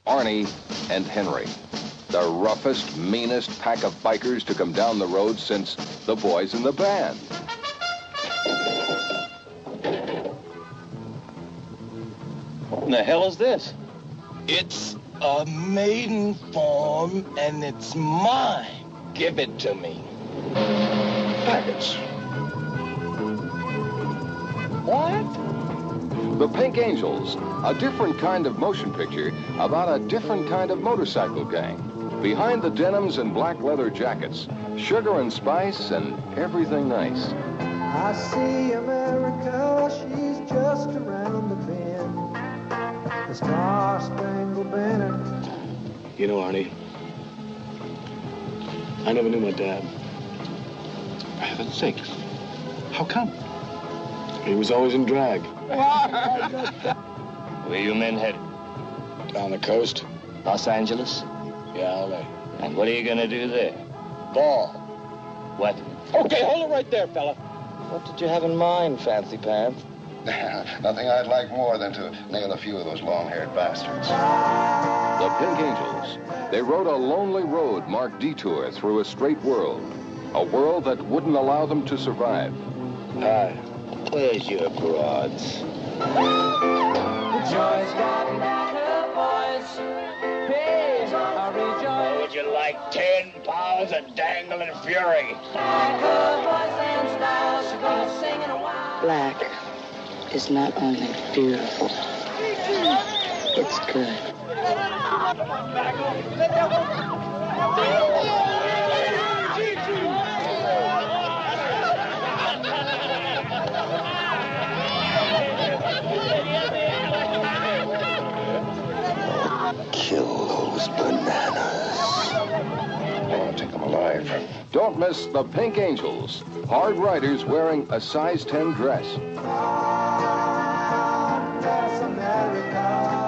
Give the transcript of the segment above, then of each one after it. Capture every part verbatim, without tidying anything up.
Arnie and Henry. The roughest, meanest pack of bikers to come down the road since the Boys in the Band. What in the hell is this? It's a maiden form, and it's mine. Give it to me. Packets. What? The Pink Angels, a different kind of motion picture about a different kind of motorcycle gang. Behind the denims and black leather jackets, sugar and spice and everything nice. I see America, she's just around the bend. The Star-Spangled Banner. You know, Arnie, I never knew my dad. For heaven's sakes, how come? He was always in drag. Where you men headed? Down the coast. Los Angeles? Yeah, L A. And what are you gonna do there? Ball. What? Okay, hold it right there, fella. What did you have in mind, Fancy Pants? Nothing I'd like more than to nail a few of those long-haired bastards. The Pink Angels. They rode a lonely road marked detour through a straight world. A world that wouldn't allow them to survive. Hi. Where's your broads? Joy's got back her voice. Praise our rejoice. Would you like ten pounds of dangling fury? Back her voice and style, she goes singing a while. Black is not only beautiful, it's good. Kill those bananas. I want to take them alive. Don't miss the Pink Angels. Hard riders wearing a size ten dress. God bless America.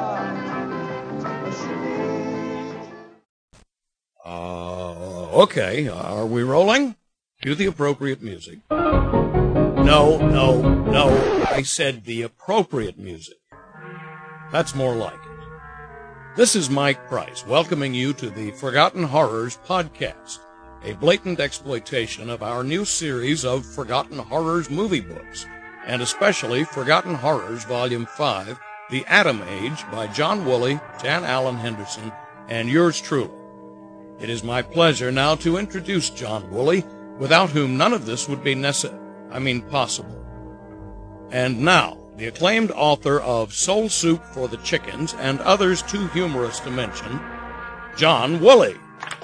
Uh, okay, are we rolling? Cue the appropriate music. No, no, no, I said the appropriate music. That's more like it. This is Mike Price, welcoming you to the Forgotten Horrors podcast, a blatant exploitation of our new series of Forgotten Horrors movie books, and especially Forgotten Horrors Volume five, The Atom Age, by John Woolley, Jan Allen Henderson, and yours truly. It is my pleasure now to introduce John Woolley, without whom none of this would be necessary, I mean possible. And now, the acclaimed author of Soul Soup for the Chickens and others too humorous to mention, John Woolley.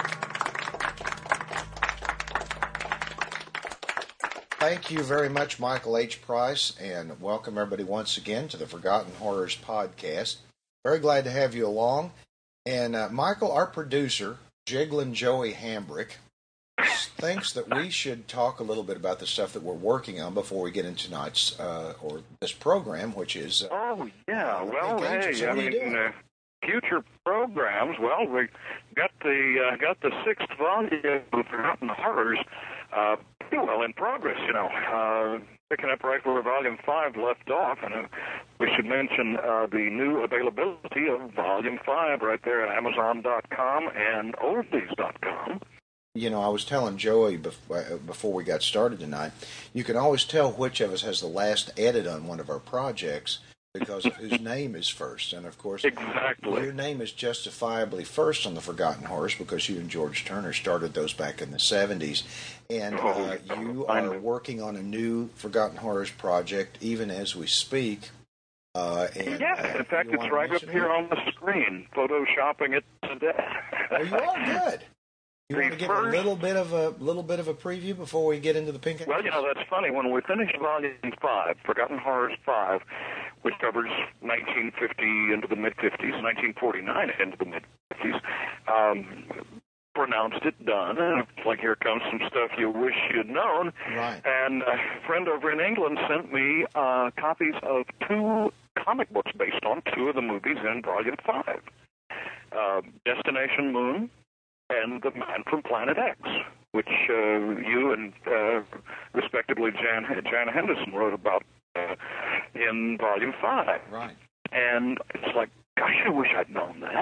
Thank you very much, Michael H. Price, and welcome everybody once again to the Forgotten Horrors podcast. Very glad to have you along. And uh, Michael, our producer, Jiggling Joey Hambrick, thinks that we should talk a little bit about the stuff that we're working on before we get into tonight's uh, or this program, which is. Uh, oh yeah, well, Pink Angels. hey, I What are you mean, doing? uh, future programs. Well, we got the uh, got the sixth volume of Forgotten Horrors uh, pretty well in progress. You know, uh, picking up right where Volume Five left off, and uh, we should mention uh, the new availability of Volume Five right there at Amazon dot com and Oldies dot com. You know, I was telling Joey bef- before we got started tonight, you can always tell which of us has the last edit on one of our projects because of whose name is first. And, of course, exactly. Your name is justifiably first on the Forgotten Horrors because you and George Turner started those back in the seventies. And uh, you are working on a new Forgotten Horrors project even as we speak. Uh, and, yeah, uh, in fact, it's right up here on the screen, photoshopping it today. Oh, you are good. You want to give a little bit of a little bit of a preview before we get into the Pink Angels? Well, you know, that's funny. When we finished Volume five, Forgotten Horrors five, which covers nineteen fifty into the mid-fifties, nineteen forty-nine into the mid-fifties, um, pronounced it done. And it's like, here comes some stuff you wish you'd known. Right. And a friend over in England sent me uh, copies of two comic books based on two of the movies in Volume five. Uh, Destination Moon and The Man from Planet X, which uh, you and, uh, respectively, Jan, Jan Henderson wrote about uh, in Volume five. Right. And it's like, gosh, I wish I'd known that.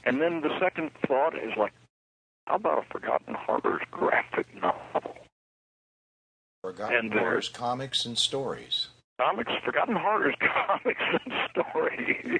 And then the second thought is like, how about a Forgotten Horrors graphic novel? Forgotten Horrors comics and stories. Comics, Forgotten Horrors comics and stories.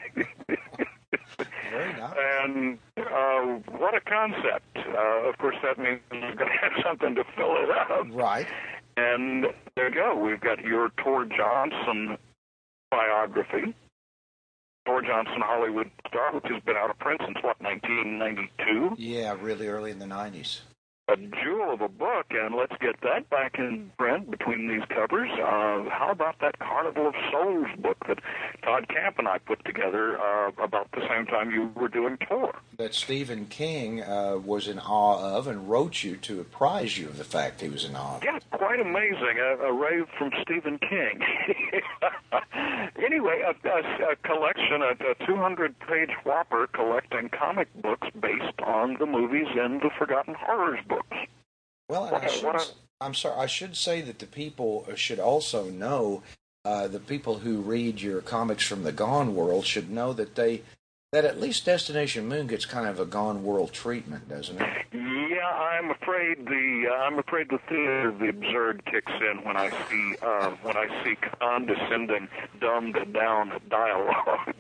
Very nice. And uh, what a concept. Uh, of course, that means you're going to have something to fill it up. Right. And there you go. We've got your Tor Johnson biography. Tor Johnson, Hollywood star, which has been out of print since, what, nineteen ninety-two? Yeah, really early in the nineties. A jewel of a book, and let's get that back in print between these covers. Uh, how about that Carnival of Souls book that Todd Camp and I put together uh, about the same time you were doing Tor? That Stephen King uh, was in awe of and wrote you to apprise you of the fact he was in awe of. Yeah, quite amazing. A, a rave from Stephen King. Anyway, a, a, a collection, a, a two hundred page whopper collecting comic books based on the movies in the Forgotten Horrors books. Well, and I should, I'm sorry, I should say that the people should also know, uh, the people who read your comics from the Gone World should know that they, that at least Destination Moon gets kind of a Gone World treatment, doesn't it? Yeah, I'm afraid the uh, I'm afraid the theater of the absurd kicks in when I see uh, when I see condescending, dumbed down dialogue.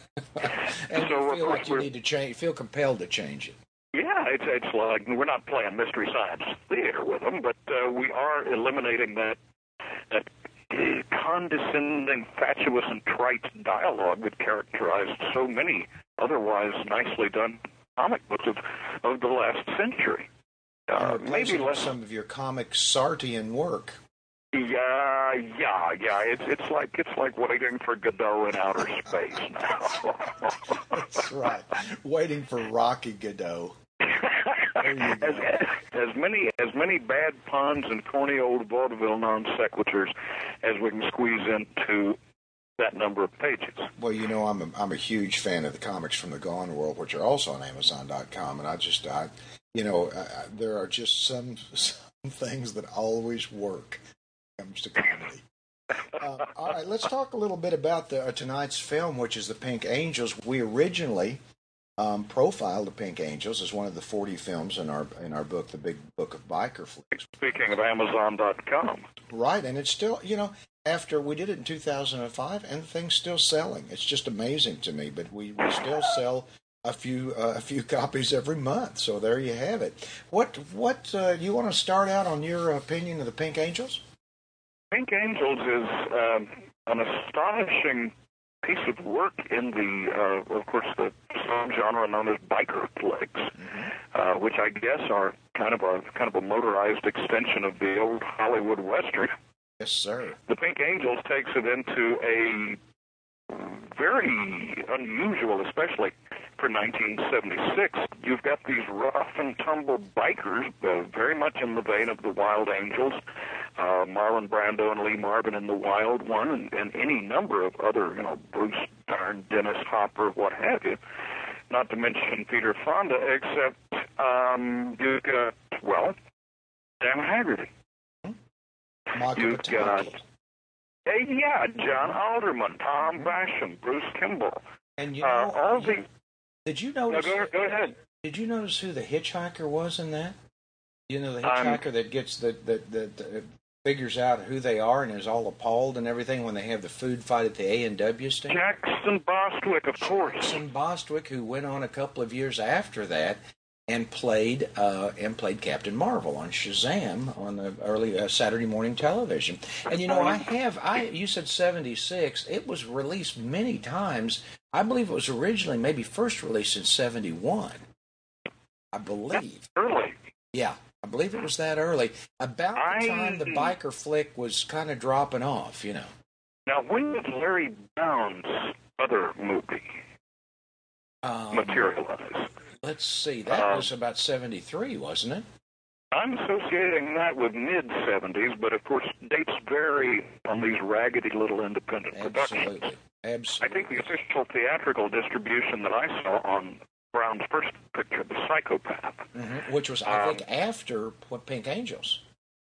And so, you feel like you need to change, feel compelled to change it. Yeah, it's it's like we're not playing Mystery Science Theater with them, but uh, we are eliminating that that condescending, fatuous, and trite dialogue that characterized so many otherwise nicely done comic books of, of the last century. Uh, maybe less some of your comic Sartian work. Yeah, yeah, yeah. It's it's like it's like waiting for Godot in outer space now. That's right. Waiting for Rocky Godot. As, as many as many bad puns and corny old vaudeville non sequiturs as we can squeeze into that number of pages. Well, you know, I'm a, I'm a huge fan of the comics from the Gone World, which are also on Amazon dot com, and I just, I, you know, I, there are just some some things that always work when it comes to comedy. uh, all right, let's talk a little bit about the, uh, tonight's film, which is The Pink Angels. We originally um, profiled The Pink Angels as one of the forty films in our in our book, The Big Book of Biker Flicks. Speaking of Amazon dot com. Right, and it's still, you know, after we did it in two thousand five, and the thing's still selling. It's just amazing to me, but we, we still sell a few uh, a few copies every month. So there you have it. What what uh, you want to start out on your opinion of The Pink Angels? Pink Angels is um, an astonishing piece of work in the, uh, of course, the subgenre known as biker flicks, mm-hmm. uh, which I guess are kind of a kind of a motorized extension of the old Hollywood Western. Yes, sir. The Pink Angels takes it into a very unusual, especially for nineteen seventy-six. You've got these rough and tumble bikers, uh, very much in the vein of the Wild Angels, uh, Marlon Brando and Lee Marvin in The Wild One, and, and any number of other, you know, Bruce Dern, Dennis Hopper, what have you. Not to mention Peter Fonda, except um, you've got, well, Sam Haggerty. Michael You've got, uh, yeah, John Alderman, Tom Basham, Bruce Kimball. And you know, uh, all the. Did you notice? No, go, go ahead. Did you notice who the hitchhiker was in that? You know, the hitchhiker um, that gets the that that uh, figures out who they are and is all appalled and everything when they have the food fight at the A and W stand. Jackson Bostwick, of course. Jackson Bostwick, who went on a couple of years after that and played uh, and played Captain Marvel on Shazam on the early uh, Saturday morning television. And you know, I have I you said seventy-six. It was released many times. I believe it was originally maybe first released in seventy-one. I believe. That's early. Yeah, I believe it was that early. About the time I... the biker flick was kind of dropping off, you know. Now, when did Larry Brown's other movie um, materialize? Let's see. That uh, was about seventy-three, wasn't it? I'm associating that with mid-seventies, but of course dates vary on these raggedy little independent Absolutely. productions. Absolutely. I think the official theatrical distribution that I saw on Brown's first picture, The Psychopath. Mm-hmm. Which was, I um, think, after Pink Angels.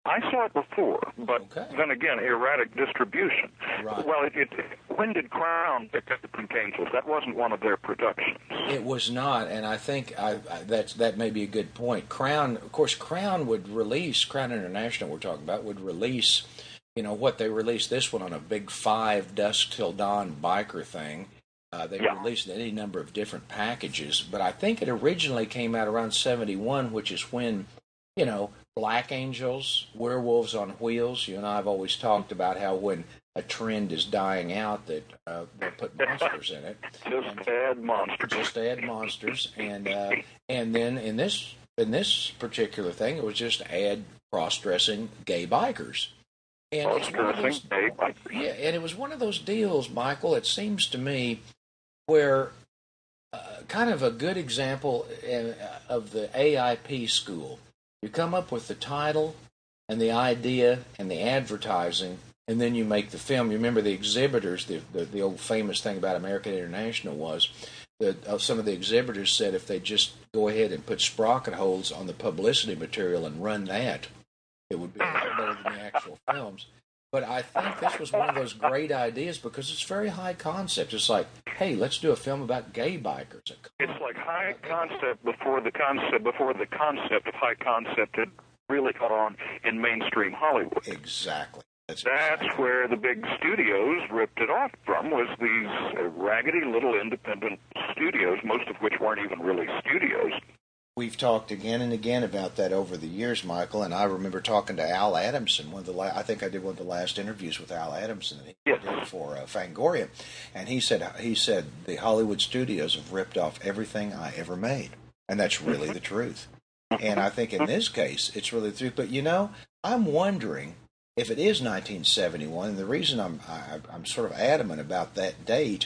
I saw it before, but Okay. then again, erratic distribution. Right. Well, it, it, when did Crown pick up the Pink Angels? That wasn't one of their productions. It was not, and I think I, I, that's that may be a good point. Crown, of course, Crown would release, Crown International we're talking about, would release, you know, what they released this one on a big five Dusk Till Dawn biker thing. Uh, they Yeah. released any number of different packages, but I think it originally came out around seventy-one, which is when, you know, Black Angels, Werewolves on Wheels. You and I have always talked about how when a trend is dying out that uh, they'll put monsters in it. Just And- add monsters. Just add monsters, and uh, and then in this in this particular thing, it was just add cross-dressing gay bikers. And it's one of those, Cross-dressing gay bikers. yeah, and it was one of those deals, Michael. It seems to me where uh, kind of a good example uh, of the A I P school. You come up with the title and the idea and the advertising, and then you make the film. You remember the exhibitors, the the, the old famous thing about American International was that uh, some of the exhibitors said if they just go ahead and put sprocket holes on the publicity material and run that, it would be a lot better than the actual films. But I think this was one of those great ideas because it's very high concept. It's like, hey, let's do a film about gay bikers. It's like high concept before the concept before the concept of high concept had really caught on in mainstream Hollywood. Exactly. That's, That's exactly. where the big studios ripped it off from, was these uh, raggedy little independent studios, most of which weren't even really studios. We've talked again and again about that over the years, Michael, and I remember talking to Al Adamson. One of the la- I think I did one of the last interviews with Al Adamson that he Yes. did for uh, Fangoria, and he said he said the Hollywood studios have ripped off everything I ever made, and that's really the truth. And I think in this case, it's really the truth. But you know, I'm wondering if it is nineteen seventy-one, and the reason I'm I, I'm sort of adamant about that date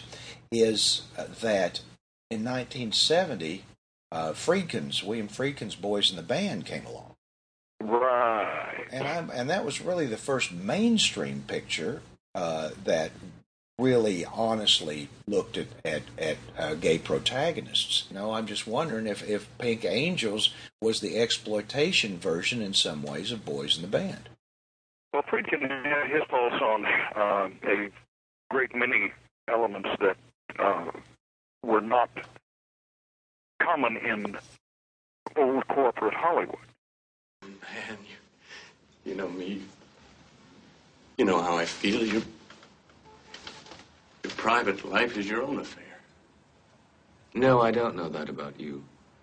is uh, that in nineteen seventy. Uh, Friedkin's, William Friedkin's Boys in the Band came along, Right. and I'm, and that was really the first mainstream picture uh, that really honestly looked at at, at uh, gay protagonists. You know, I'm just wondering if, if Pink Angels was the exploitation version in some ways of Boys in the Band. Well, Friedkin had his pulse on uh, a great many elements that uh, were not common in old corporate Hollywood. Man, you, you know me. You know how I feel. Your, your private life is your own affair. No, I don't know that about you.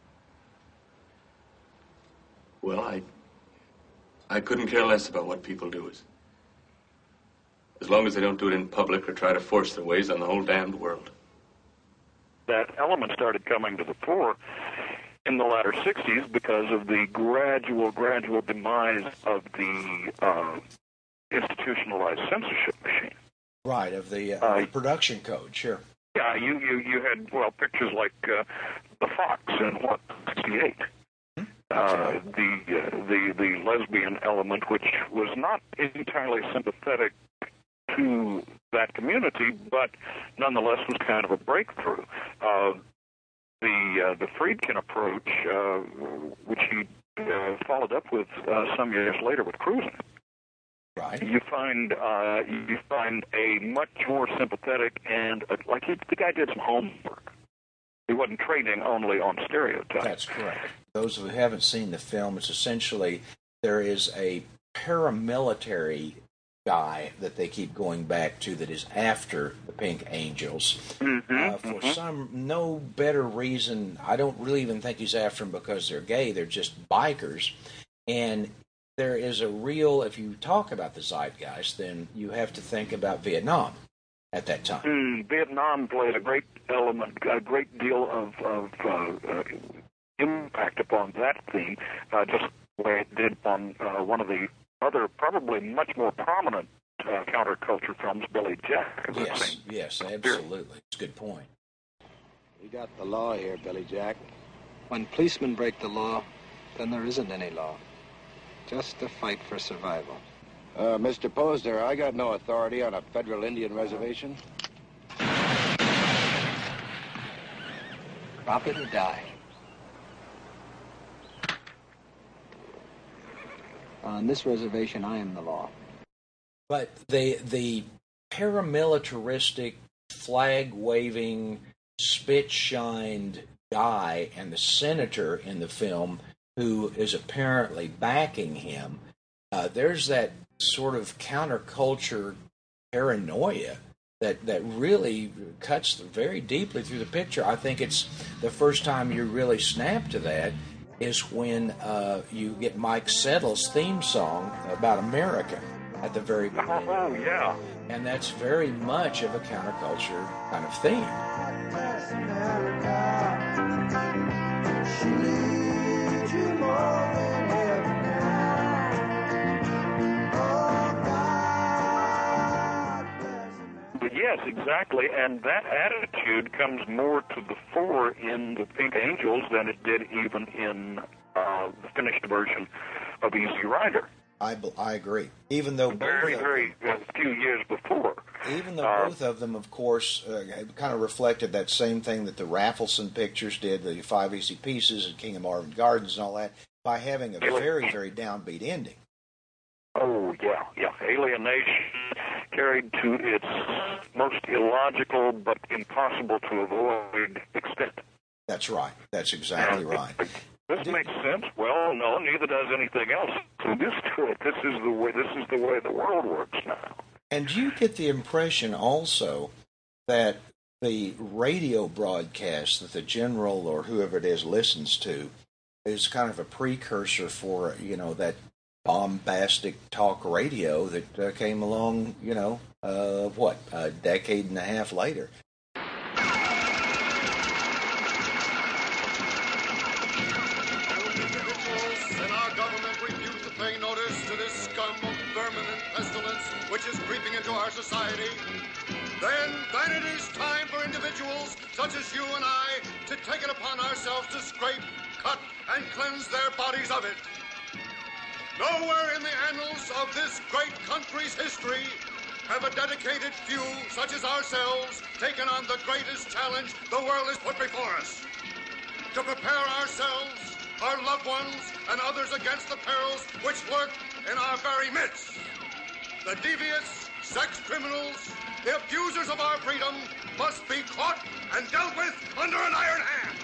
Well, I... I couldn't care less about what people do. As, as long as they don't do it in public or try to force their ways on the whole damned world. That element started coming to the fore in the latter sixties because of the gradual, gradual demise of the uh, institutionalized censorship machine. Right, of the, uh, Uh, the production code, sure. Yeah, you, you, you had, well, pictures like uh, The Fox in, what, sixty-eight. Uh, the, uh, the, the lesbian element, which was not entirely sympathetic to that community, but nonetheless was kind of a breakthrough. Uh, the uh, the Friedkin approach, uh, which he uh, followed up with uh, some years later with Cruising, right? You find uh, you find a much more sympathetic and uh, like he, the guy did some homework. He wasn't trading only on stereotypes. That's correct. Those who haven't seen the film, it's essentially there is a paramilitary guy that they keep going back to that is after the Pink Angels. Mm-hmm, uh, for mm-hmm. some no better reason. I don't really even think he's after them because they're gay. They're just bikers. And there is a real, if you talk about the zeitgeist, then you have to think about Vietnam at that time. Mm, Vietnam played a great element, a great deal of, of uh, uh, impact upon that theme, uh, just the way it did on uh, one of the other, probably much more prominent uh, counterculture films, Billy Jack. Yes, yes, absolutely. It's a good point. We got the law here, Billy Jack. When policemen break the law, then there isn't any law. Just a fight for survival. Uh, Mister Posner, I got no authority on a federal Indian reservation. Drop it or die. On this reservation, I am the law. But the the paramilitaristic, flag-waving, spit-shined guy and the senator in the film who is apparently backing him, uh, there's that sort of counterculture paranoia that, that really cuts very deeply through the picture. I think it's the first time you really snap to that is when uh, you get Mike Settle's theme song about America at the very beginning. Oh, yeah. And that's very much of a counterculture kind of theme. Yes, exactly, and that attitude comes more to the fore in the Pink Angels than it did even in uh, the finished version of Easy Rider. I, I agree. Even though very, both very a few years before. Even though uh, both of them, of course, uh, kind of reflected that same thing that the Raffleson pictures did, the Five Easy Pieces and King of Marvin Gardens and all that, by having a very, very downbeat ending. Oh, yeah, yeah. Alienation carried to its most illogical but impossible to avoid extent. That's right. That's exactly right. This makes sense. Well, no, neither does anything else. So this to it. This is the way. This is the way the world works now. And do you get the impression also that the radio broadcast that the general or whoever it is listens to is kind of a precursor for, you know, that bombastic talk radio that uh, came along, you know, uh, what, a decade and a half later? Which is creeping into our society, then, then it is time for individuals such as you and I to take it upon ourselves to scrape, cut, and cleanse their bodies of it. Nowhere in the annals of this great country's history have a dedicated few such as ourselves taken on the greatest challenge the world has put before us. To prepare ourselves, our loved ones, and others against the perils which lurk in our very midst. The devious, sex criminals, the abusers of our freedom must be caught and dealt with under an iron hand.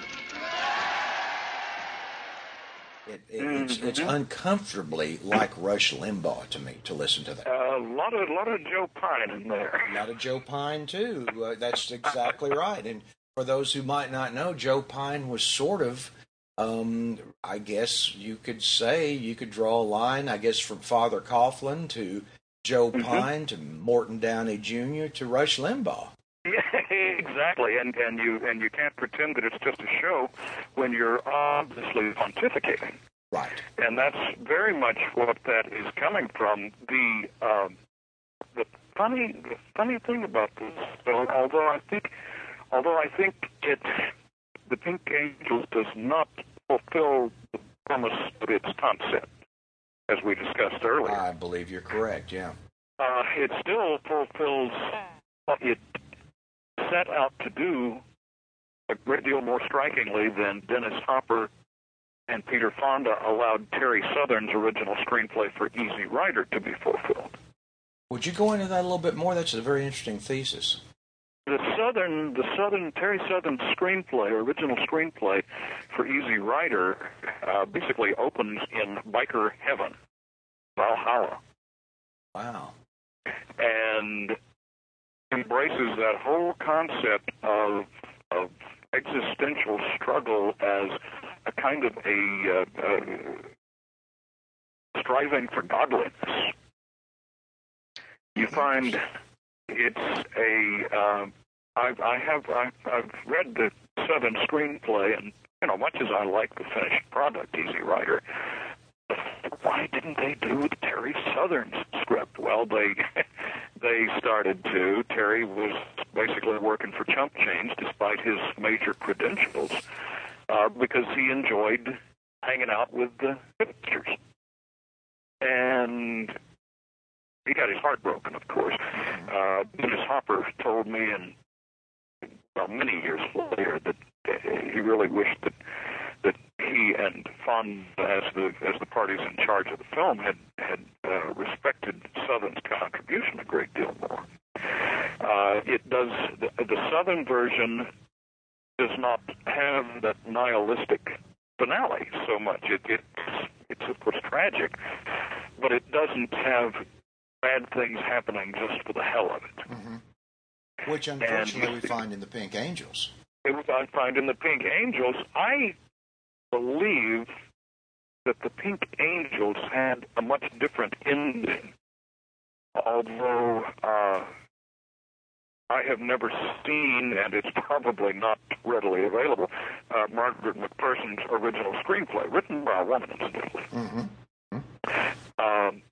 It, it, it's, it's uncomfortably like Rush Limbaugh to me to listen to that. A uh, lot of, lot of Joe Pine in there. A lot of Joe Pine too. Uh, that's exactly right. And for those who might not know, Joe Pine was sort of, um, I guess you could say, you could draw a line, I guess, from Father Coughlin to Joe mm-hmm. Pine to Morton Downey Junior to Rush Limbaugh. Yeah, exactly, and and you and you can't pretend that it's just a show when you're obviously pontificating. Right. And that's very much what that is coming from. The um, the funny the funny thing about this, so although I think although I think it the Pink Angels does not fulfill the promise of its concept, as we discussed earlier. I believe you're correct, yeah. Uh, it still fulfills what it set out to do a great deal more strikingly than Dennis Hopper and Peter Fonda allowed Terry Southern's original screenplay for Easy Rider to be fulfilled. Would you go into that a little bit more? That's a very interesting thesis. The Southern, the Southern, Terry Southern's screenplay, original screenplay for Easy Rider, uh, basically opens in biker heaven, Valhalla. Wow. And embraces that whole concept of of existential struggle as a kind of a uh, uh, striving for godliness. You find it's a. Uh, I've, I have I've, I've read the Southern screenplay, and you know, much as I like the finished product, Easy Rider, why didn't they do Terry Southern's script? Well, they they started to. Terry was basically working for chump change, despite his major credentials, uh, because he enjoyed hanging out with the pictures, and he got his heart broken, of course. Uh, Dennis Hopper told me, in well, many years later, that he really wished that that he and Fonda, as the as the parties in charge of the film, had uh, respected Southern's contribution a great deal more. Uh, it does, the, the Southern version does not have that nihilistic finale so much. It, it, it's, of course, tragic, but it doesn't have bad things happening just for the hell of it. Mm-hmm. Which, unfortunately, and we find in the Pink Angels. I find in the Pink Angels, I believe that the Pink Angels had a much different ending, although uh, I have never seen, and it's probably not readily available, uh, Margaret McPherson's original screenplay, written by a woman, incidentally. Mm-hmm. Um,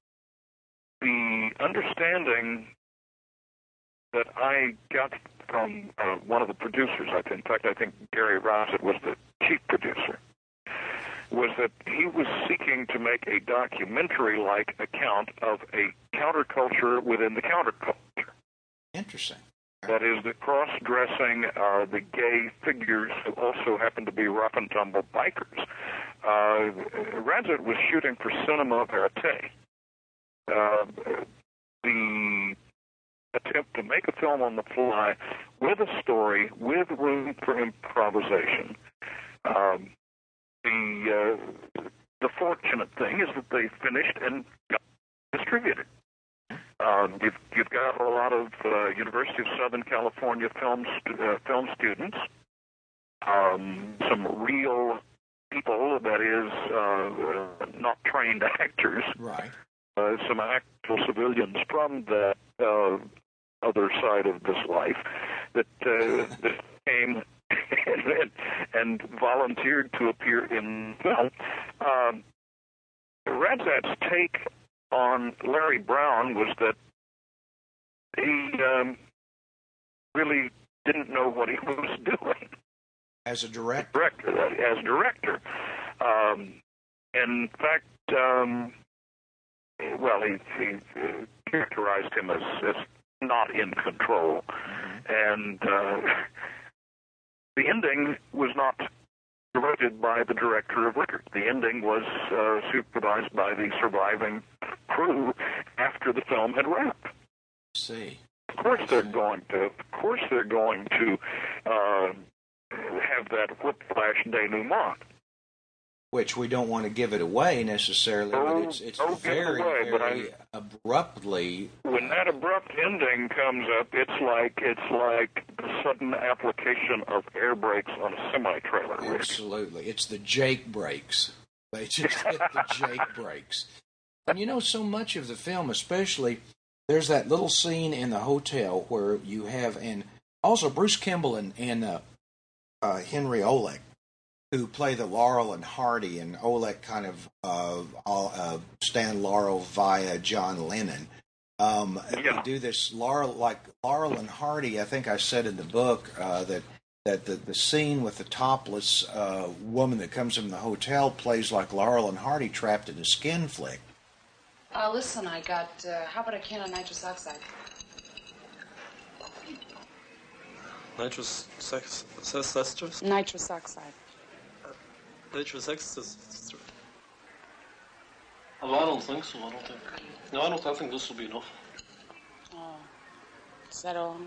the understanding that I got from uh, one of the producers, I think, in fact, I think Gary Rossett was the chief producer, was that he was seeking to make a documentary-like account of a counterculture within the counterculture. Interesting. That is, the cross-dressing, uh, the gay figures who also happen to be rough-and-tumble bikers. Uh, Radzit was shooting for Cinema Verite. Uh, the attempt to make a film on the fly with a story, with room for improvisation. Um, the uh, the fortunate thing is that they finished and got distributed. Uh, you've, you've got a lot of uh, University of Southern California film st- uh, film students, um, some real people, that is, uh, uh, not trained actors, right? Uh, some actual civilians from the uh, other side of this life that, uh, that came and, and volunteered to appear in film. Um, Radzat's take on Larry Brown was that he um, really didn't know what he was doing as a director. director as director, um, in fact, um, well, he, he uh, characterized him as, as not in control, and uh, the ending was not directed by the director of record. The ending was uh, supervised by the surviving crew after the film had wrapped. See, of course they're going to. Of course they're going to uh, have that whiplash denouement. Which we don't want to give it away necessarily, oh, but it's it's oh, very, away, very but abruptly. When that abrupt ending comes up, it's like it's like the sudden application of air brakes on a semi-trailer. Absolutely, it's the Jake brakes. They just hit the Jake brakes. And you know, so much of the film, especially, there's that little scene in the hotel where you have, and also Bruce Kimball and, and uh, uh, Henry Olek, who play the Laurel and Hardy, and Olek kind of uh, uh, Stan Laurel via John Lennon. Um, yeah. They do this Laurel, like Laurel and Hardy. I think I said in the book uh, that that the, the scene with the topless uh, woman that comes from the hotel plays like Laurel and Hardy trapped in a skin flick. Uh, listen, I got, uh, how about a can of nitrous oxide? Nitrous sex, sex, Nitrous oxide. Nitrous ecstasy. Oh, I don't think so. I don't think. No, I don't. I think this will be enough. Oh, is that all?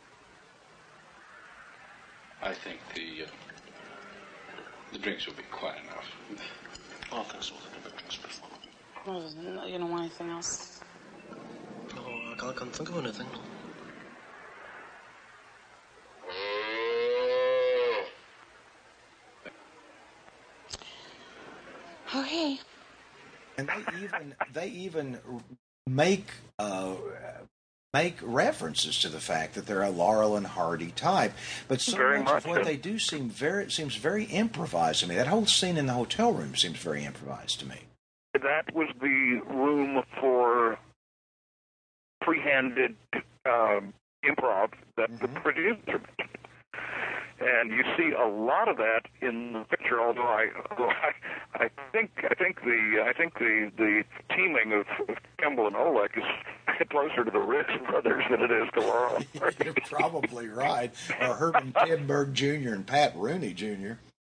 I think the uh, the drinks will be quite enough. I don't think so. I think I've drinks before. Well, you don't want anything else? No, I can't, I can't think of anything. Okay. And they even they even make uh, make references to the fact that they're a Laurel and Hardy type, but so very much, much of what so. they do seem very seems very improvised to me. That whole scene in the hotel room seems very improvised to me. That was the room for free-handed um, improv that mm-hmm. the producer made. And you see a lot of that in the picture. Although I, although I, I think, I think the, I think the, the teaming of, of Kimball and Olek is closer to the Riggs brothers than it is to Laurel and Hardy. You're probably right. Or Herman Timberg Junior and Pat Rooney Junior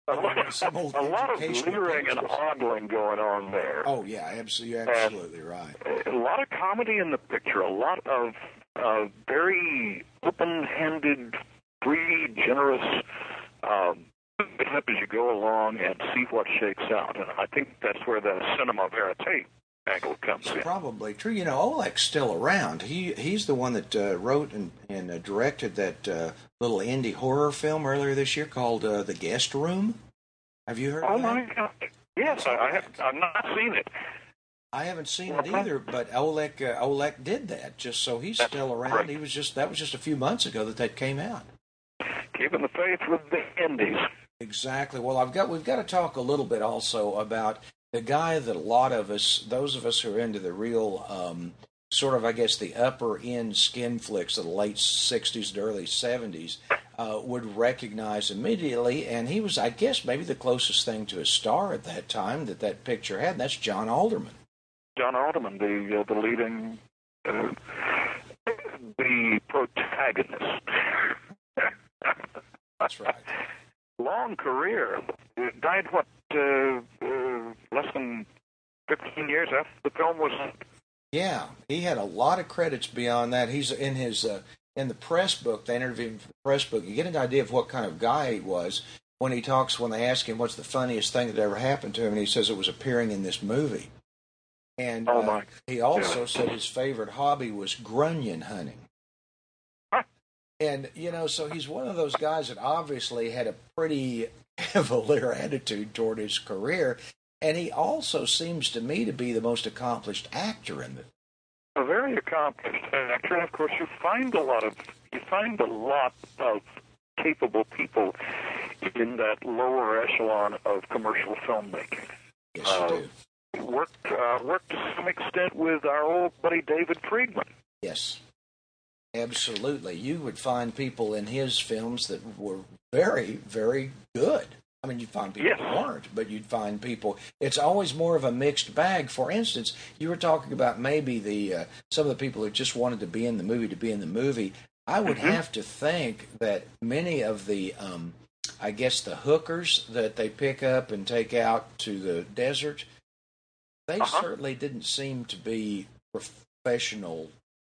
A lot, some old a lot of educational leering and pictures. ogling going on there. Oh yeah, absolutely, you're absolutely right. A lot of comedy in the picture. A lot of uh, very open-handed, free, generous. Um, pick it up as you go along and see what shakes out. And I think that's where the cinema verite angle comes It's in. probably true. You know, Oleg's still around. He he's the one that uh, wrote and, and uh, directed that uh, little indie horror film earlier this year called uh, The Guest Room. Have you heard Oh of that? my God! Yes, I, I have. I've not seen it. I haven't seen it either, but Oleg uh, Oleg did that just so he's That's still around. great. He was just that was just a few months ago that that came out. Keeping the faith with the indies. Exactly. Well, I've got we've got to talk a little bit also about the guy that a lot of us, those of us who are into the real um, sort of, I guess, the upper end skin flicks of the late sixties and early seventies, uh, would recognize immediately. And he was, I guess, maybe the closest thing to a star at that time that that picture had. And that's John Alderman. John Alderman, the uh, the leading, uh, the protagonist. That's right. Long career. Died what? Uh, uh, less than fifteen years after the film was. Yeah, he had a lot of credits beyond that. He's in his uh, in the press book. They interviewed him for the press book. You get an idea of what kind of guy he was when he talks. When they ask him what's the funniest thing that ever happened to him, and he says it was appearing in this movie. And Oh, uh, my. he also said his favorite hobby was grunion hunting. And, you know, so he's one of those guys that obviously had a pretty cavalier attitude toward his career. And he also seems to me to be the most accomplished actor in the. A very accomplished actor, and of course, you find a lot of you find a lot of capable people in that lower echelon of commercial filmmaking. Yes, you uh, do. Worked uh, worked to some extent with our old buddy David Friedman. Yes, absolutely. You would find people in his films that were very, very good. I mean, you'd find people Yes. that weren't, but you'd find people. It's always more of a mixed bag. For instance, you were talking about maybe the uh, some of the people who just wanted to be in the movie to be in the movie. I would Mhm. have to think that many of the, um, I guess, the hookers that they pick up and take out to the desert, they Uh-huh. certainly didn't seem to be professional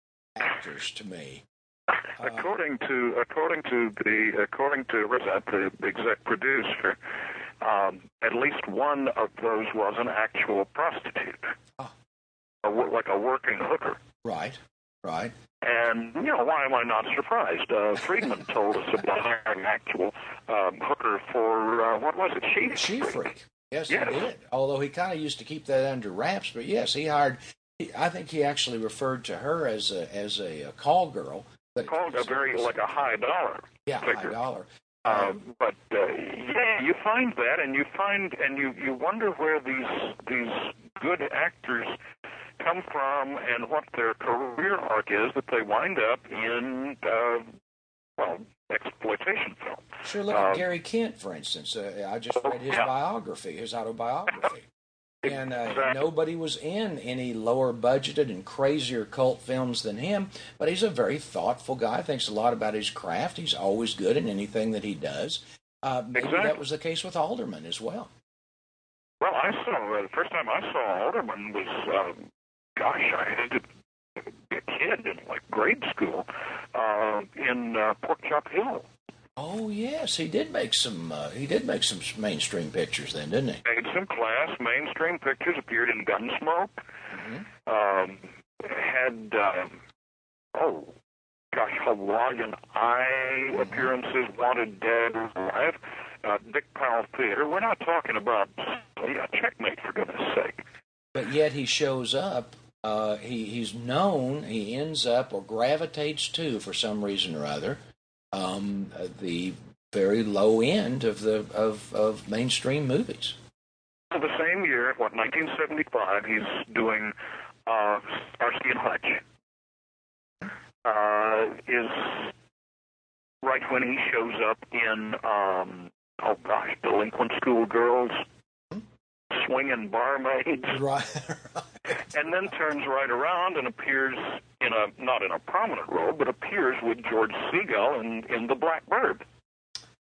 actors to me. According to according to the according to Rosette, the exec producer, um, at least one of those was an actual prostitute, Oh. a, wo- like a working hooker. Right, right. And you know, why am I not surprised? Uh, Friedman told us about hiring an actual um, hooker for uh, what was it? She She Freak. Yes, Yes. he did. Although he kind of used to keep that under wraps, but yes, he hired. He, I think he actually referred to her as a as a, a call girl. But called a very like a high dollar. yeah, high figure. dollar. Uh, but uh, yeah, you find that, and you find, and you, you wonder where these these good actors come from, and what their career arc is that they wind up in, uh, well, exploitation film. Sure, look at Uh, Gary Kent, for instance. Uh, I just read his yeah. biography, his autobiography. And uh, Exactly. nobody was in any lower budgeted and crazier cult films than him. But he's a very thoughtful guy. Thinks a lot about his craft. He's always good in anything that he does. Uh, maybe Exactly. that was the case with Alderman as well. Well, I saw uh, the first time I saw Alderman was, um, gosh, I had to be a kid in like grade school uh, in uh, Pork Chop Hill. Oh yes, he did make some. Uh, he did make some mainstream pictures then, didn't he? Made some class mainstream pictures. Appeared in Gunsmoke. Um, had um, oh gosh, Hawaiian Eye appearances. Wanted Dead or Alive. Uh, Dick Powell Theater. We're not talking about yeah, Checkmate for goodness sake. But yet he shows up. Uh, he he's known. He ends up or gravitates to, for some reason or other, um, uh, the very low end of the of, of mainstream movies. Well, the same year, what nineteen seventy-five, he's doing uh, Starsky and Hutch. Uh, is right when he shows up in um, oh gosh, Delinquent Schoolgirls, Swinging Barmaids, right? And then turns right around and appears in a not in a prominent role, but appears with George Segal in in The Blackbird.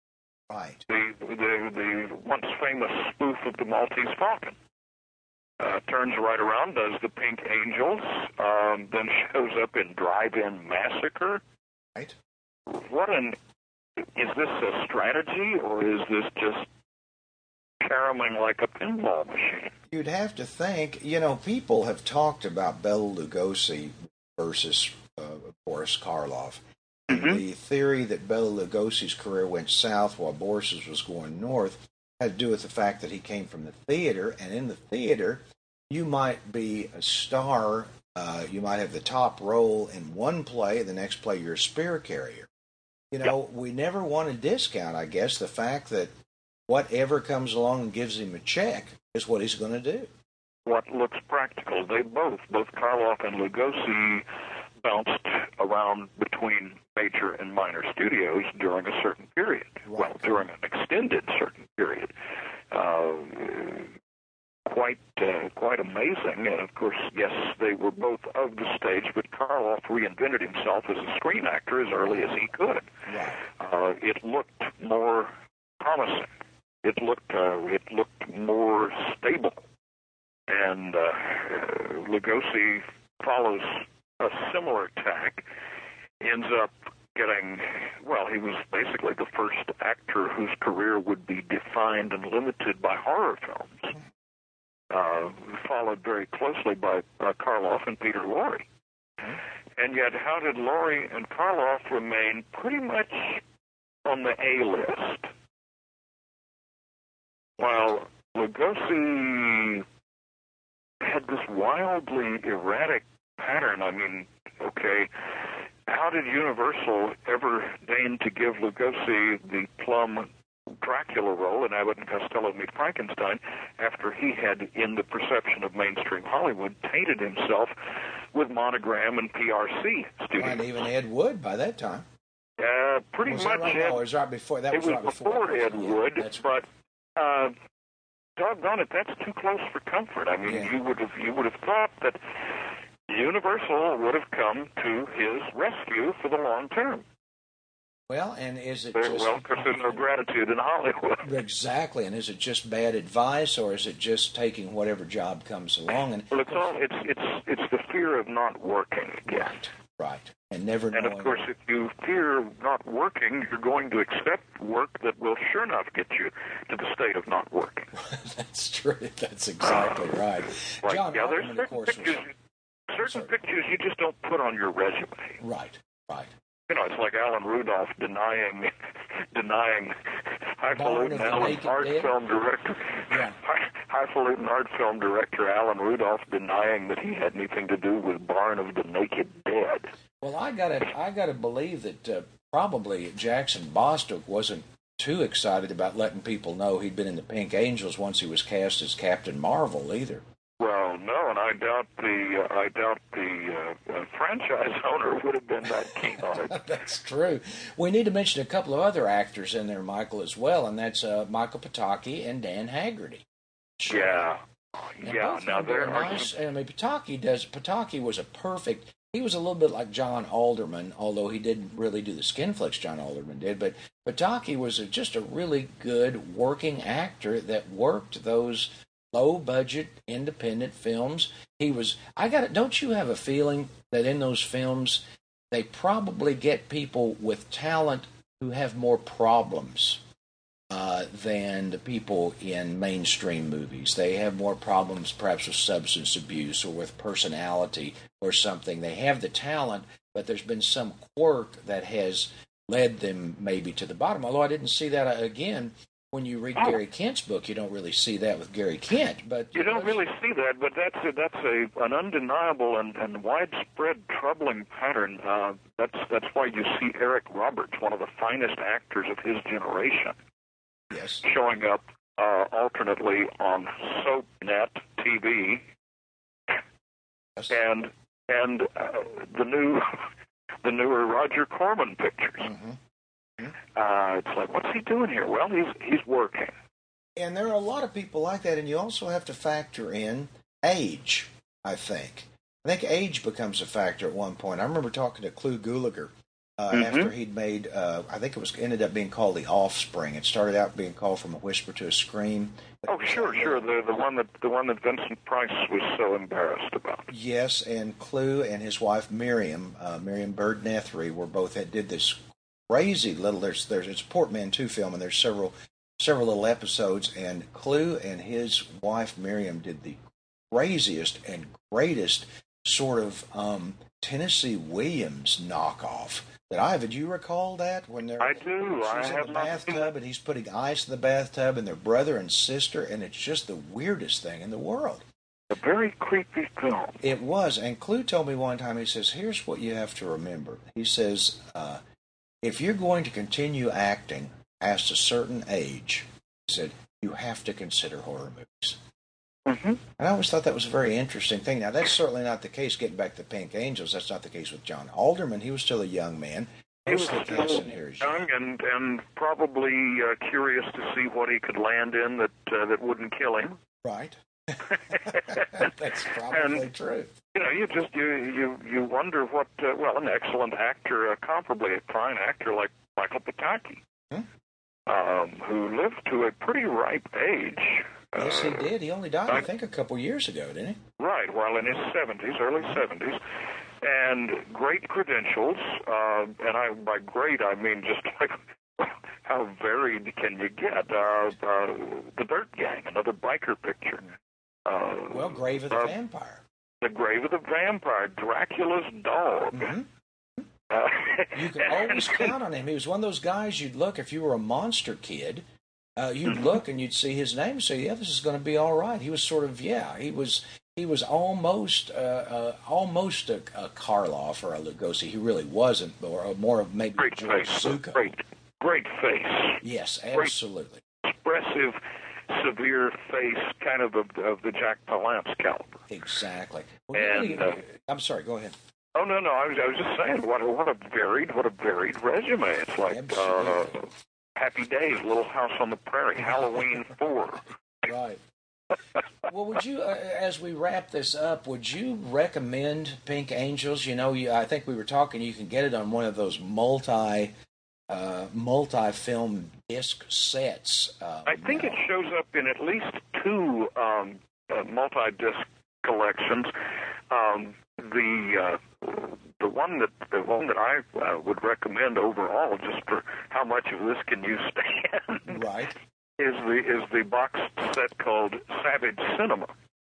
Right. The, the, the once famous spoof of the Maltese Falcon. Uh, turns right around, does the Pink Angels, um, then shows up in Drive-In Massacre. Right. What an... Is this a strategy, or is this just caroling like a pinball machine? You'd have to think, you know, people have talked about Bela Lugosi versus uh, Boris Karloff. Mm-hmm. And the theory that Bela Lugosi's career went south while Boris's was going north had to do with the fact that he came from the theater, and in the theater, you might be a star, uh, you might have the top role in one play, the next play you're a spear carrier. You know, yep. We never want to discount, I guess, the fact that whatever comes along and gives him a check is what he's going to do. What looks practical. They both, both Karloff and Lugosi, bounced around between major and minor studios during a certain period. Right. Well, during an extended certain period. Uh, quite uh, quite amazing. And, of course, yes, they were both of the stage, but Karloff reinvented himself as a screen actor as early as he could. Right. Uh, it looked more promising. It looked uh, it looked more stable. And uh, Lugosi follows a similar tack, ends up getting, well, he was basically the first actor whose career would be defined and limited by horror films, uh, followed very closely by uh, Karloff and Peter Lorre. And yet, how did Lorre and Karloff remain pretty much on the A-list? While Lugosi had this wildly erratic pattern. I mean, okay, how did Universal ever deign to give Lugosi the plum Dracula role in Abbott and Costello Meet Frankenstein after he had, in the perception of mainstream Hollywood, tainted himself with Monogram and P R C studios? And even Ed Wood by that time. Uh, pretty was much. That right? Ed, no, it was right before. That it was, was right before, before Ed yeah, Wood, that's but uh, doggone it, that's too close for comfort. I mean, yeah. you would have you would have thought that Universal would have come to his rescue for the long term. Well, and is it Very just... well, because there's no gratitude in Hollywood. Exactly, and is it just bad advice, or is it just taking whatever job comes along? And well, it's all it's it's it's the fear of not working. Right, right, and never. And knowing... of course, if you fear not working, you're going to accept work that will sure enough get you to the state of not working. That's true. That's exactly right. Like, John yeah, there's Hartman, certain of course, pictures. Was... Certain pictures you just don't put on your resume. Right, right. You know, it's like Alan Rudolph denying denying highfalutin Alan art dead? film director, yeah. highfalutin art film director Alan Rudolph denying that he had anything to do with Barn of the Naked Dead. Well, I gotta I gotta believe that uh, probably Jackson Bostock wasn't too excited about letting people know he'd been in the Pink Angels once he was cast as Captain Marvel either. Well, no, and I doubt the uh, I doubt the uh, uh, franchise owner would have been that keen on it. That's true. We need to mention a couple of other actors in there, Michael, as well, and that's uh, Michael Pataki and Dan Haggerty. Sure. Yeah, and yeah. Now there are nice. some... I mean, Pataki does. Pataki was a perfect. He was a little bit like John Alderman, although he didn't really do the skin flicks John Alderman did. But Pataki was a, just a really good working actor that worked those low-budget independent films. He was. I got it. Don't you have a feeling that in those films they probably get people with talent who have more problems uh, than the people in mainstream movies? They have more problems, perhaps with substance abuse or with personality or something. They have the talent, but there's been some quirk that has led them maybe to the bottom. Although I didn't see that uh, again. When you read Gary Kent's book, you don't really see that with Gary Kent. But you don't really see that, but that's a, that's a an undeniable and, and widespread troubling pattern. Uh, that's that's why you see Eric Roberts, one of the finest actors of his generation, yes, showing up uh, alternately on SoapNet T V yes. and and uh, the new the newer Roger Corman pictures. Mm-hmm. Uh, it's like, what's he doing here? Well, he's he's working. And there are a lot of people like that, and you also have to factor in age, I think. I think age becomes a factor at one point. I remember talking to Clu Gulager uh, Mm-hmm. after he'd made, uh, I think it was ended up being called The Offspring. It started out being called From a Whisper to a Scream. Oh, sure, sure. The the one that the one that Vincent Price was so embarrassed about. Yes, and Clue and his wife Miriam, uh, Miriam Bird Nethery, were both had, did this crazy little. There's there's it's a Portmanteau film, and there's several several little episodes. And Clue and his wife Miriam did the craziest and greatest sort of um, Tennessee Williams knockoff that I have. Do you recall that when they're I do. I she's in have the not bathtub and he's putting ice in the bathtub, and their brother and sister, and it's just the weirdest thing in the world. A very creepy film. It was, and Clue told me one time, he says, here's what you have to remember. He says, uh, if you're going to continue acting past a certain age, he said, you have to consider horror movies. Mm-hmm. And I always thought that was a very interesting thing. Now, that's certainly not the case, getting back to Pink Angels, that's not the case with John Alderman. He was still a young man. He was Most of the cast in here is young and, and probably uh, curious to see what he could land in that uh, that wouldn't kill him. Right. That's probably and, true. You know, you just you you you wonder what. Uh, well, an excellent actor, uh, comparably a fine actor like Michael Pataki, hmm? um, who lived to a pretty ripe age. Yes, he uh, did. He only died, I think, a couple years ago, didn't he? Right, while in his seventies, early seventies, and great credentials. Uh, and I by great, I mean just like. How varied can you get? Uh, uh, the Dirt Gang, another biker picture. Uh, well, Grave of the uh, Vampire. The Grave of the Vampire, Dracula's dog. Mm-hmm. Uh, you could always count on him. He was one of those guys you'd look, if you were a monster kid, uh, you'd Mm-hmm. look and you'd see his name and say, yeah, this is going to be all right. He was sort of, yeah, he was he was almost uh, uh, almost a, a Karloff or a Lugosi. He really wasn't, or more of maybe great George face, Zucco. Great, great face. Yes, absolutely. Great, expressive, severe face, kind of of, of the Jack Palance caliber. Exactly. Well, and really, uh, I'm sorry. Go ahead. Oh no, no. I was, I was just saying, what a, what a varied, what a varied resume. It's like uh, Happy Days, Little House on the Prairie, Halloween Four. Right. Well, would you, uh, as we wrap this up, would you recommend Pink Angels? You know, you, I think we were talking. You can get it on one of those multi, uh, multi-film disc sets. Um, I think it shows up in at least two um, uh, multi-disc collections. Um, the uh, the one that the one that I uh, would recommend overall, just for how much of this can you stand, right, is the is the box set called Savage Cinema,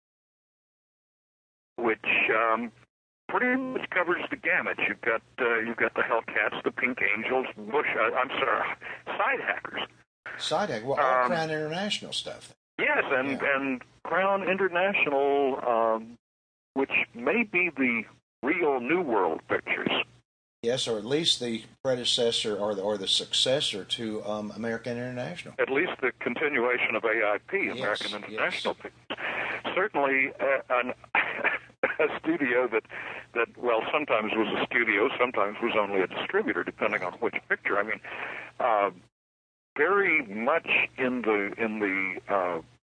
which um, pretty much covers the gamut. You've got uh, you've got the Hellcats, the Pink Angels, Bush. Uh, I'm sorry, Side Hackers. Side Hack. Well, all Um, Crown International stuff. Yes, and and Crown International, um, which may be the real New World Pictures. Yes, or at least the predecessor or the or the successor to um, American International. At least the continuation of A I P, American Yes, International Pictures. Certainly, uh, an, a studio that that well, sometimes was a studio, sometimes was only a distributor, depending on which picture. I mean, uh, very much in the in the uh,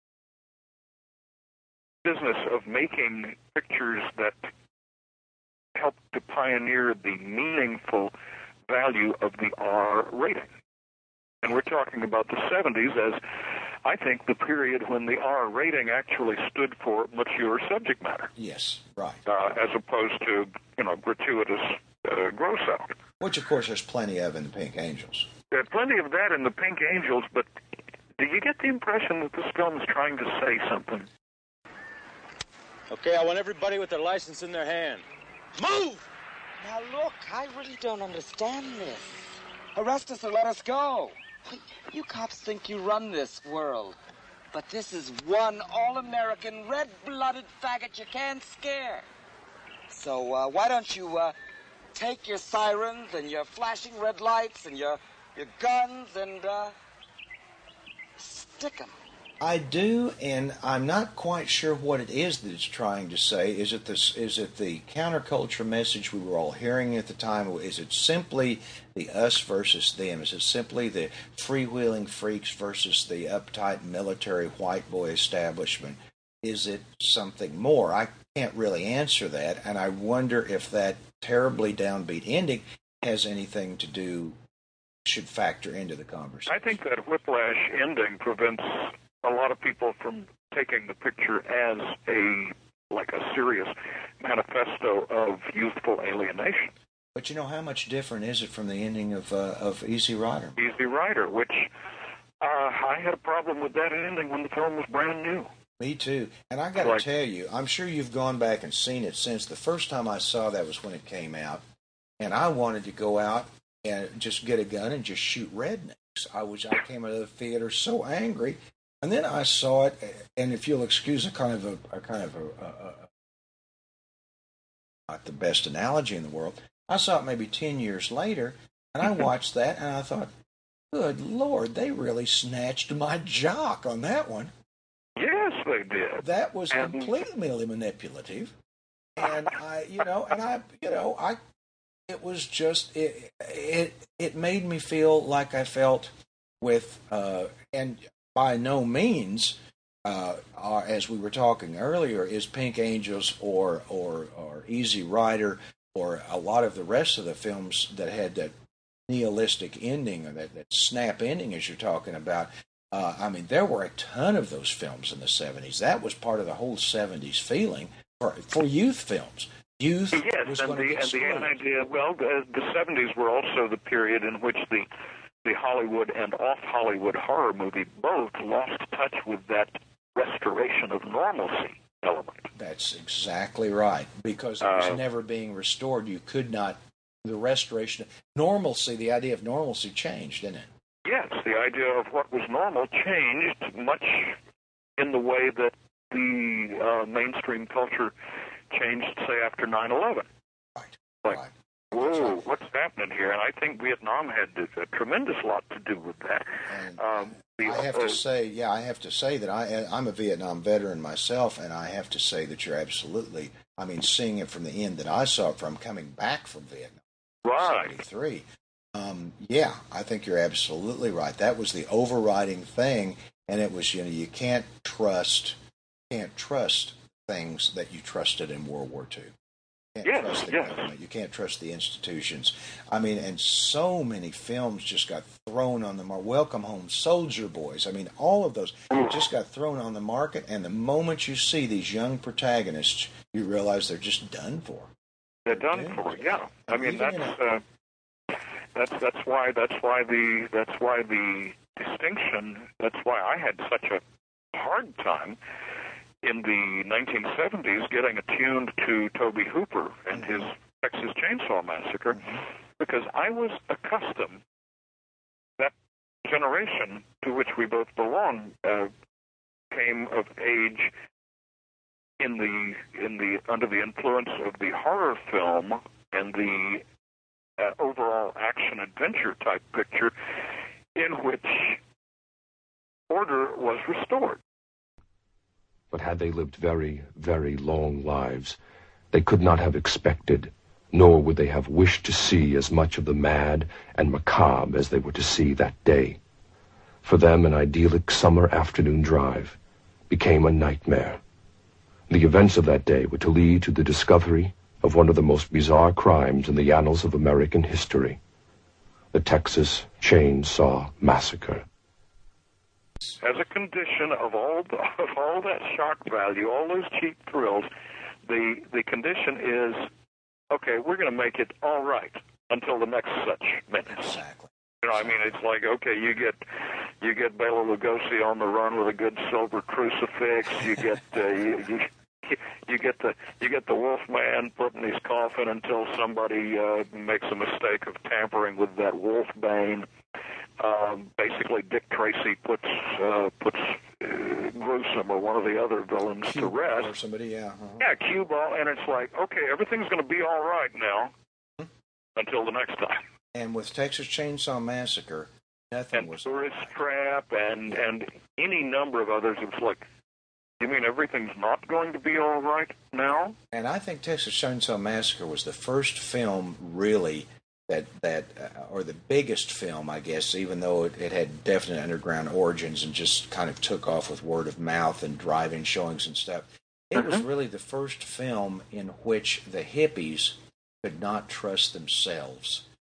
business of making pictures that help to pioneer the meaningful value of the R rating. And we're talking about the seventies as, I think, the period when the R rating actually stood for mature subject matter. Yes, right. Uh, as opposed to, you know, gratuitous uh, gross out. Which, of course, there's plenty of in the Pink Angels. There's plenty of that in the Pink Angels, but do you get the impression that this film is trying to say something? Okay, I want everybody with their license in their hand. Move! Now look, I really don't understand this. Arrest us or let us go. You cops think you run this world. But this is one all-American, red-blooded faggot you can't scare. So uh, why don't you uh, take your sirens and your flashing red lights and your, your guns and uh, stick 'em. I do, and I'm not quite sure what it is that it's trying to say. Is it this? Is it the counterculture message we were all hearing at the time? Is it simply the us versus them? Is it simply the freewheeling freaks versus the uptight military white boy establishment? Is it something more? I can't really answer that, and I wonder if that terribly downbeat ending has anything to do, should factor into the conversation. I think that whiplash ending prevents a lot of people from taking the picture as a like a serious manifesto of youthful alienation. But you know, how much different is it from the ending of uh, of Easy Rider? Easy Rider, which uh, I had a problem with that ending when the film was brand new. Me too. And I got to Like- tell you, I'm sure you've gone back and seen it since. The first time I saw that was when it came out, and I wanted to go out and just get a gun and just shoot rednecks. I was I came out of the theater so angry, and then I saw it. And if you'll excuse a kind of a, a kind of a, a, a not the best analogy in the world, I saw it maybe ten years later, and I watched that, and I thought, "Good Lord, they really snatched my jock on that one." Yes, they did. That was And- completely manipulative, and I, you know, and I, you know, I, it was just it, it, it made me feel like I felt with, uh, and by no means, uh, are, as we were talking earlier, is Pink Angels or or or Easy Rider or a lot of the rest of the films that had that nihilistic ending or that, that snap ending, as you're talking about. Uh, I mean, there were a ton of those films in the seventies. That was part of the whole seventies feeling for, for youth films. Youth Yes, was and going to the, get and the screwed. idea, well, the, the seventies were also the period in which the, the Hollywood and off-Hollywood horror movie both lost touch with that restoration of normalcy element. That's exactly right, because it was Uh, never being restored. You could not, the restoration, normalcy, the idea of normalcy changed, didn't it? Yes, the idea of what was normal changed much in the way that the uh, mainstream culture changed, say, after nine eleven. Right. Like, right. whoa, what's happening here? And I think Vietnam had a tremendous lot to do with that. And Um, the, I have uh, to say, yeah, I have to say that I, I'm a Vietnam veteran myself, and I have to say that you're absolutely, I mean, seeing it from the end that I saw it from, coming back from Vietnam, right. seventy-three, um, yeah, I think you're absolutely right. That was the overriding thing, and it was, you know, you can't trust, can't trust things that you trusted in World War Two. You can't Yes, trust the yes. government. You can't trust the institutions. I mean, and so many films just got thrown on the market. Welcome Home, Soldier Boys. I mean, all of those just got thrown on the market. And the moment you see these young protagonists, you realize they're just done for. They're done for, yeah. I And mean, even that's in uh, that's that's why that's why the that's why the distinction. That's why I had such a hard time in the nineteen seventies getting attuned to Tobe Hooper and his Texas Chainsaw Massacre, because I was accustomed, that generation to which we both belong uh, came of age in the in the under the influence of the horror film and the uh, overall action adventure type picture, in which order was restored. But had they lived very, very long lives, they could not have expected, nor would they have wished to see as much of the mad and macabre as they were to see that day. For them, an idyllic summer afternoon drive became a nightmare. The events of that day were to lead to the discovery of one of the most bizarre crimes in the annals of American history, the Texas Chainsaw Massacre. As a condition of all the, of all that shock value, all those cheap thrills, the the condition is, okay, we're going to make it all right until the next such minute. Exactly. You know, I mean, it's like, okay, you get you get Bela Lugosi on the run with a good silver crucifix. You get uh, you, you you get the you get the Wolfman put in his coffin until somebody uh, makes a mistake of tampering with that wolf bane. Um, basically, Dick Tracy puts uh, puts uh, Gruesome or one of the other villains Cue to rest. Or somebody, yeah. Uh-huh. Yeah, cue ball, and it's like, okay, everything's going to be all right now until the next time. And with Texas Chainsaw Massacre, nothing And was. Tourist Trap and and any number of others. It's like, you mean everything's not going to be all right now? And I think Texas Chainsaw Massacre was the first film, really, that that uh, or the biggest film, I guess, even though it, it had definite underground origins and just kind of took off with word of mouth and drive-in showings and stuff. It was really the first film in which the hippies could not trust themselves.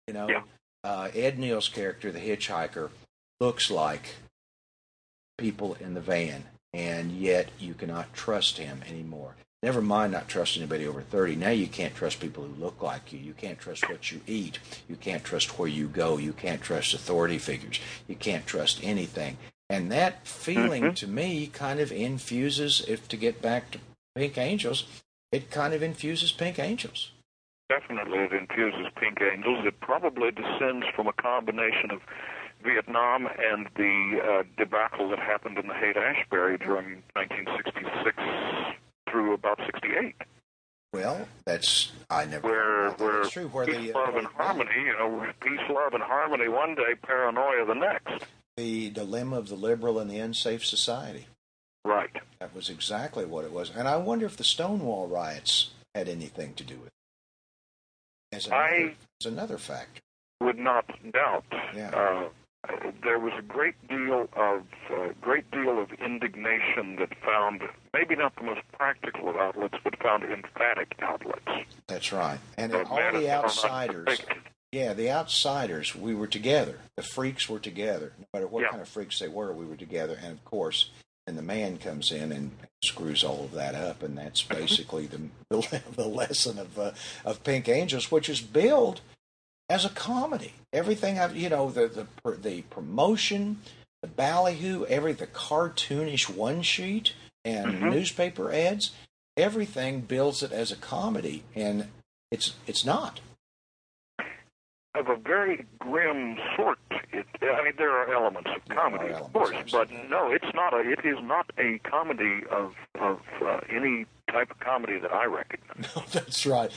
You know, Yeah. uh, Ed Neal's character, the hitchhiker, looks like people in the van, and yet you cannot trust him anymore. Never mind not trusting anybody over thirty. Now you can't trust people who look like you. You can't trust what you eat. You can't trust where you go. You can't trust authority figures. You can't trust anything. And that feeling, Mm-hmm. to me, kind of infuses, if to get back to Pink Angels, it kind of infuses Pink Angels. Definitely, it infuses Pink Angels. It probably descends from a combination of Vietnam and the uh, debacle that happened in the Haight-Ashbury during nineteen sixty-six through about sixty-eight. Well, that's I never. Where where that's true. Where peace, the, uh, love, and harmony, you know, peace, love, and harmony one day, paranoia the next. The dilemma of the liberal and the unsafe society. Right. That was exactly what it was. And I wonder if the Stonewall riots had anything to do with it. As another, I as another factor. would not doubt. Yeah. Uh, there was a great deal of uh, great deal of indignation that found maybe not the most practical of outlets, but found emphatic outlets. That's right. And So all man, the it's not outsiders. unpredicted. Yeah, the outsiders, we were together. The freaks were together. No matter what Yeah. kind of freaks they were, we were together. And, of course, then the man comes in and screws all of that up. And that's basically the, the, the lesson of uh, of Pink Angels, which is billed as a comedy. Everything, I've, you know, the, the, the promotion, the ballyhoo, every the cartoonish one sheet and Mhm. newspaper ads, everything bills it as a comedy. And it's it's not. Of a very grim sort. It, I mean, there are elements of comedy, of course, but no, it's not a. It is not a comedy of of uh, any type of comedy that I recognize. No, that's right.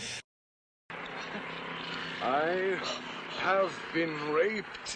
I have been raped.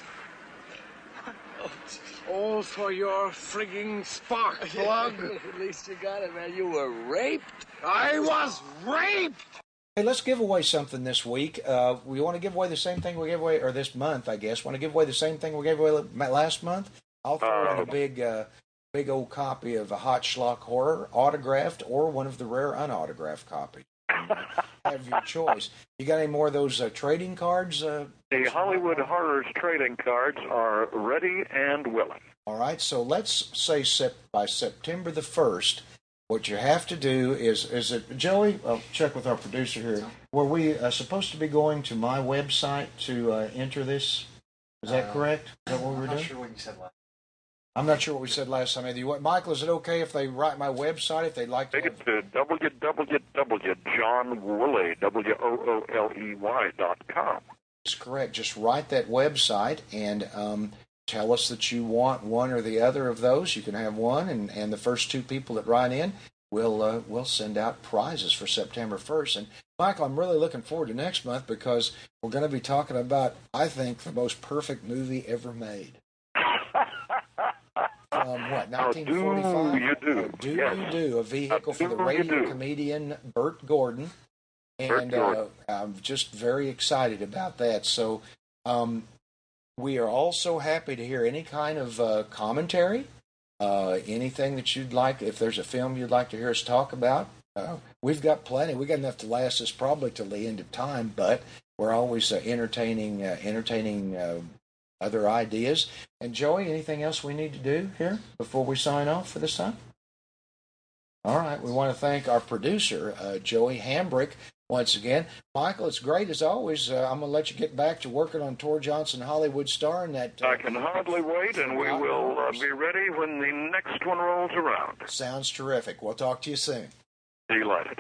All for your frigging spark plug. At least you got it, man. You were raped. I was raped. Hey, let's give away something this week. Uh, we want to give away the same thing we gave away, or this month, I guess. Want to give away the same thing we gave away last month? I'll throw in a big, uh, big old copy of a Hot Schlock Horror, autographed, or one of the rare unautographed copies. Have your choice. You got any more of those uh, trading cards? Uh, The Hollywood Horrors trading cards are ready and willing. All right, so let's say sep- by September the first, what you have to do is, is it, Joey, I'll check with our producer here, were we uh, supposed to be going to my website to uh, enter this? Is that Uh, correct? Is that what we were I'm doing? not sure what you said last. I'm not sure what we said last time either. What, Michael, is it okay if they write my website, if they'd like to? Take it to w w w dot john wooley, W O O L E Y dot com. That's correct. Just write that website and um, tell us that you want one or the other of those. You can have one, and, and the first two people that write in, we'll, uh, we'll send out prizes for September first. And, Michael, I'm really looking forward to next month because we're going to be talking about, I think, the most perfect movie ever made. Um, what, nineteen forty-five? do you do? Uh, do Yes. you do? A vehicle Uh, for the do you radio do? comedian Burt Gordon. And Burt Gordon. Uh, I'm just very excited about that. So um, we are also happy to hear any kind of uh, commentary, uh, anything that you'd like. If there's a film you'd like to hear us talk about, uh, we've got plenty. We've got enough to last us probably till the end of time, but we're always uh, entertaining, uh, entertaining uh, other ideas. And Joey, anything else we need to do here before we sign off for this time? All right. We want to thank our producer, uh, Joey Hambrick, once again. Michael, it's great as always. Uh, I'm going to let you get back to working on Tor Johnson Hollywood Star and that. Uh, I can hardly wait, and we will uh, be ready when the next one rolls around. Sounds terrific. We'll talk to you soon. Delighted.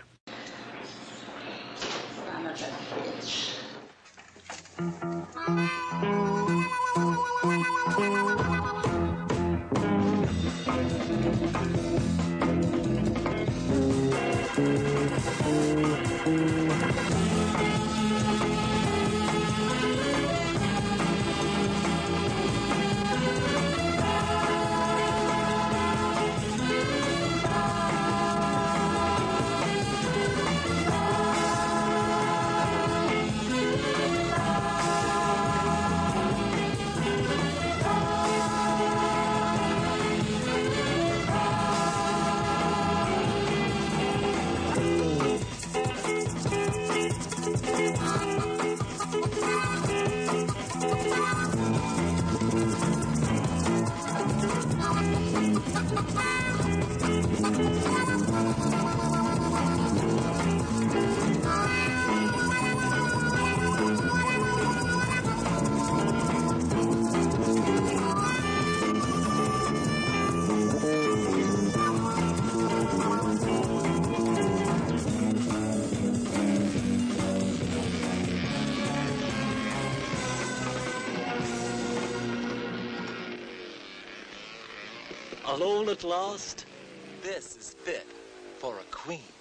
Alone at last? This is fit for a queen.